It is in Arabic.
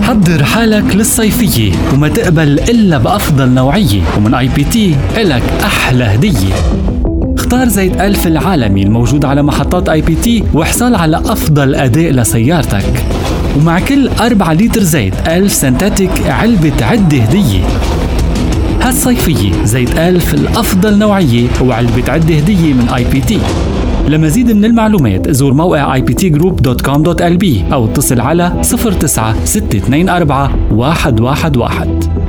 حضر حالك للصيفية وما تقبل إلا بأفضل نوعية، ومن اي بي تي إلك أحلى هدية. اختار زيت ألف العالمي الموجود على محطات اي بي تي واحصل على أفضل أداء لسيارتك. ومع كل 4 لتر زيت ألف سنتاتيك علبة عدة هدية. هالصيفية زيت ألف الأفضل نوعية وعلبة عدة هدية من اي بي تي. لمزيد من المعلومات زور موقع iptgroup.com.lb أو اتصل على 09 624 111.